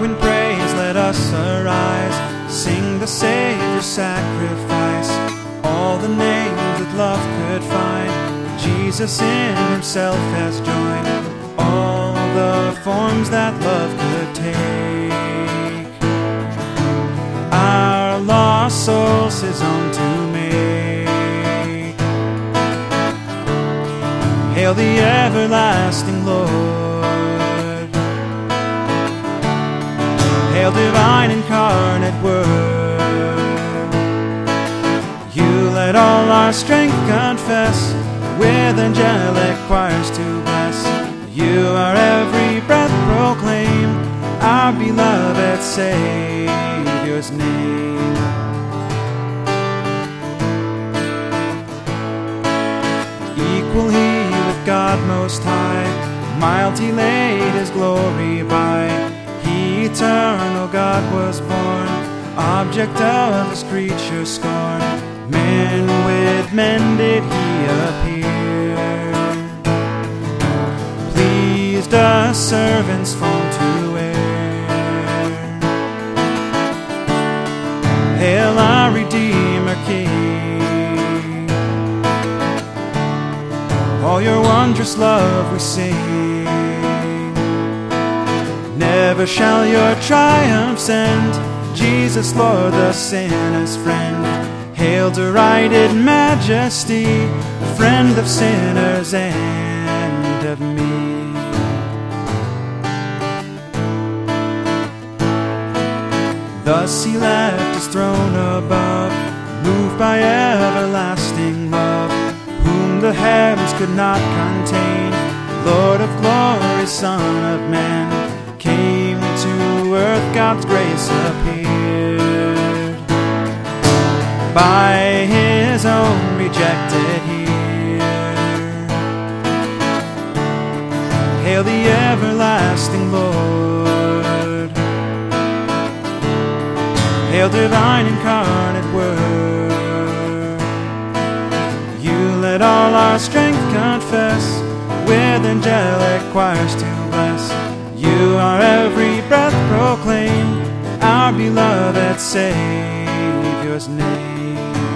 Now in praise let us arise, sing the Savior's sacrifice. All the names that love could find, Jesus in himself has joined. All the forms that love could take, our lost souls his own to make. Hail the everlasting Lord, hail divine incarnate Word. You let all our strength confess, with angelic choirs to bless. You our every breath proclaim, our beloved Savior's name. Equal he with God most high, mild he laid his glory by. He eternal God was born, object of his creature's scorn. Men with men did he appear, pleased us servants' form to wear. Hail our Redeemer King, all your wondrous love we sing. Never shall your triumphs end, Jesus Lord the sinner's friend. Hail derided majesty, friend of sinners and of me. Thus he left his throne above, moved by everlasting love, whom the heavens could not contain. Lord of glory, Son of man, came to earth, God's grace appeared. By his own rejected here, hail the everlasting Lord, hail divine incarnate Word. You let all our strength confess, with angelic choirs to bless. You our every breath proclaim, our beloved Savior's name.